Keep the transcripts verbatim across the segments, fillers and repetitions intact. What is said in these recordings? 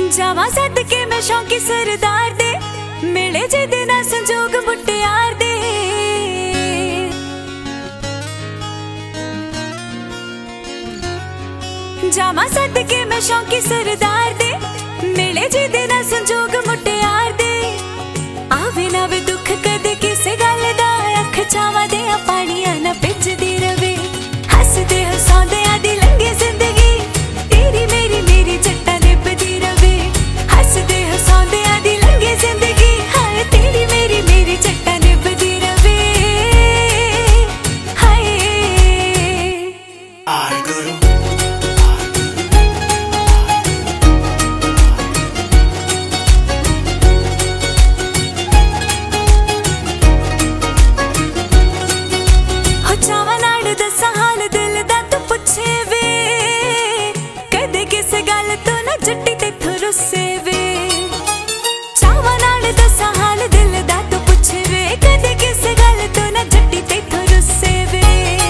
जावा सदके मैं शौकी सरदार दे, मिले जिदे ना संजोग मुटियार दे। जावा सदके मैं शौकी सरदार दे, मिले जिदे ना संजोग मुटियार दे। आवे ना वे दुख कदे किसे गल दा, अख छावा दे पानिया ना भिजदी रवे। हसदे हसांदे आदी लंघे जिंदगी, तेरी मेरी मेरी जट्टा निभदी रवे। हसदे हसांदे आदी लंघे जिंदगी, हाय तेरी मेरी मेरी जट्टा निभदी रवे। हाय जट्टी तेथों रुस्से वे, चावा नाल दसा हाल दिल दा तू पुछे वे। कदे किसे गल तो ना जट्टी तेथों रुस्से वे।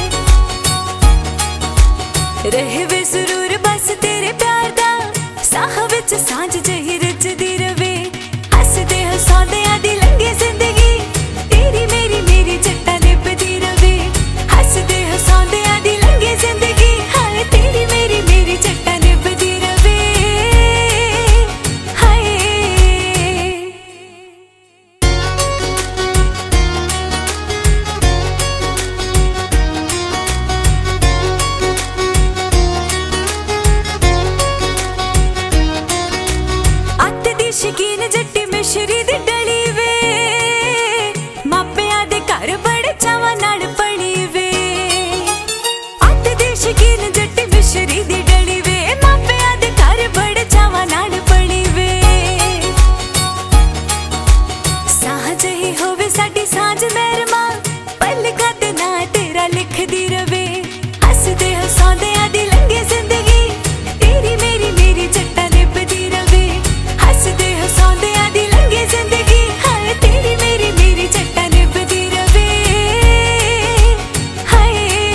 रहे वे सुरूर बस तेरे प्यार दा, साह विच सांझ जही रजदी रवे। हसदे हसांदे आदी लंघे जिंदगी, तेरी मेरी मेरी जट्टा निभदी रवे। हसदे हसांदे आदी लंघे जिंदगी, हाय तेरी मेरी मेरी जट्टा निभदी रवे। शकीन जट्टी मिश्री दी डली वे, मापिया दे घर बड़े चावा नाल पड़ी वे। अत दी शकीन जट्टी मिश्री दी डली वे, मापिया दे घर बड़े चावा नाल पड़ी वे। साह जही होवे साडी सांझ मेहरमा, पलकां ते ना तेरा लिखदी रवे। हसदे हसांदे आदी लंघे जिंदगी, तेरी मेरी मेरी जट्टा निभदी रवे। हसदे हसांदे आदी लंघे जिंदगी, हाय तेरी मेरी मेरी जट्टा निभदी रवे। हाय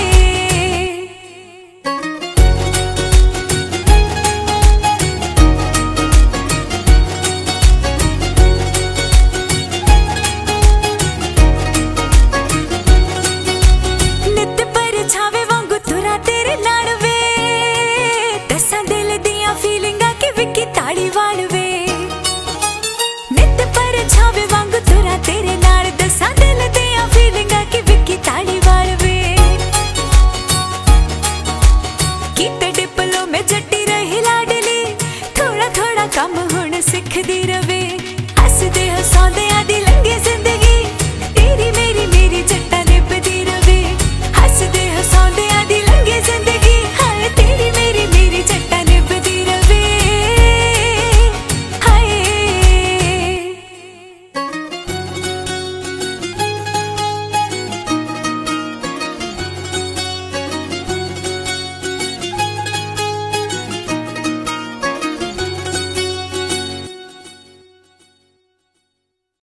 नित पर छावे वांगू तुरा तेरे नाल वे, दसां दिल दियां फीलिंगां कि विकी ताड़ी वाल वे। छावे वांग तुरा तेरे नाल, दसा दिल दियां फीलिंगां कि विकी ताड़ी वाल वे। कीते डिप्लो में जट्टी रही लाडली, थोड़ा थोड़ा कम हुण सिखदी